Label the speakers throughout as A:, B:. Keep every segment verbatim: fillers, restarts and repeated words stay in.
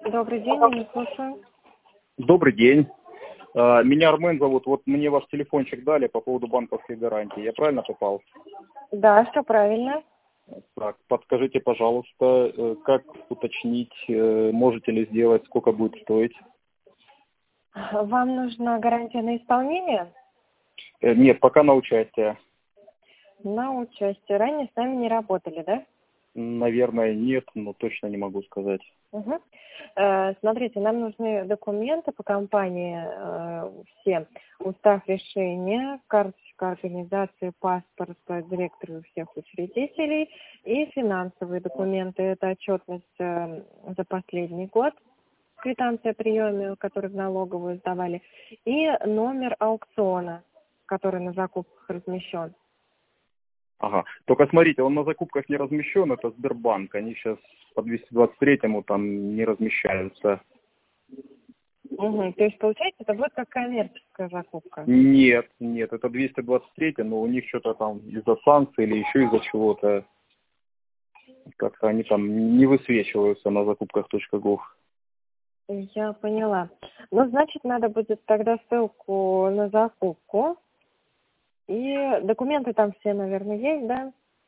A: Добрый день, я не слушаю.
B: Добрый день. А, Меня Армен зовут. Вот мне ваш телефончик дали по поводу банковской гарантии. Я правильно попал?
A: Да, все правильно.
B: Так, подскажите, пожалуйста, э, как уточнить, э, можете ли сделать, сколько будет стоить?
A: Вам нужна гарантия на исполнение?
B: Э, Нет, пока на участие.
A: На участие. Ранее с нами не работали, да?
B: Наверное, нет, но точно не могу сказать.
A: Угу. Э, смотрите, нам нужны документы по компании, э, все. Устав решения, карточка организации, паспорт директора всех учредителей и финансовые документы. Это отчетность э, за последний год, квитанция о приеме, который в налоговую сдавали, и номер аукциона, который на закупках размещен.
B: Ага. Только смотрите, он на закупках не размещен, это Сбербанк. Они сейчас по двести двадцать третьему там не размещаются.
A: Угу. То есть, получается, это будет как коммерческая закупка?
B: Нет, нет, это двести двадцать три, но у них что-то там из-за санкций или еще из-за чего-то как-то они там не высвечиваются на закупках точка гов.
A: Я поняла. Ну, значит, надо будет тогда ссылку на закупку. И документы там все, наверное, есть, да?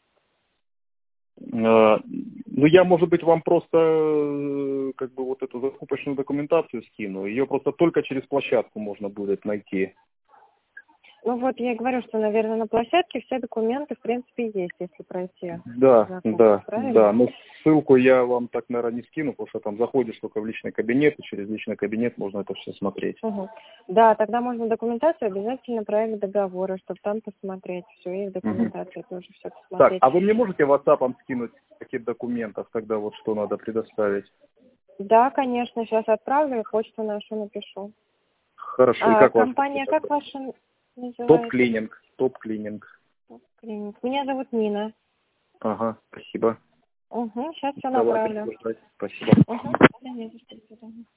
B: Э, Ну, я, может быть, вам просто э, как бы вот эту закупочную документацию скину. Ее просто только через площадку можно будет найти.
A: Ну, вот я и говорю, что, наверное, на площадке все документы, в принципе, есть, если пройти
B: Да,
A: закупку,
B: да,
A: правильно?
B: да. Но ссылку я вам так, наверное, не скину, потому что там заходишь только в личный кабинет, и через личный кабинет можно это все смотреть.
A: Угу. Да, тогда можно документацию, обязательно проект договора, чтобы там посмотреть все, и в
B: Мгм.
A: документации тоже все
B: Так,
A: посмотреть.
B: а вы мне можете WhatsApp скинуть пакет документов, тогда вот что надо предоставить?
A: Да, конечно, сейчас отправлю и почту нашу напишу.
B: Хорошо, и
A: А
B: как вас?
A: компания как ваша называется?
B: Топ-клининг, топ-клининг.
A: Клиник. Меня зовут Нина.
B: Ага, спасибо.
A: Угу, сейчас все
B: Давайте,
A: направлю.
B: ждать. Спасибо.
A: Угу. Да, не за что, до свидания.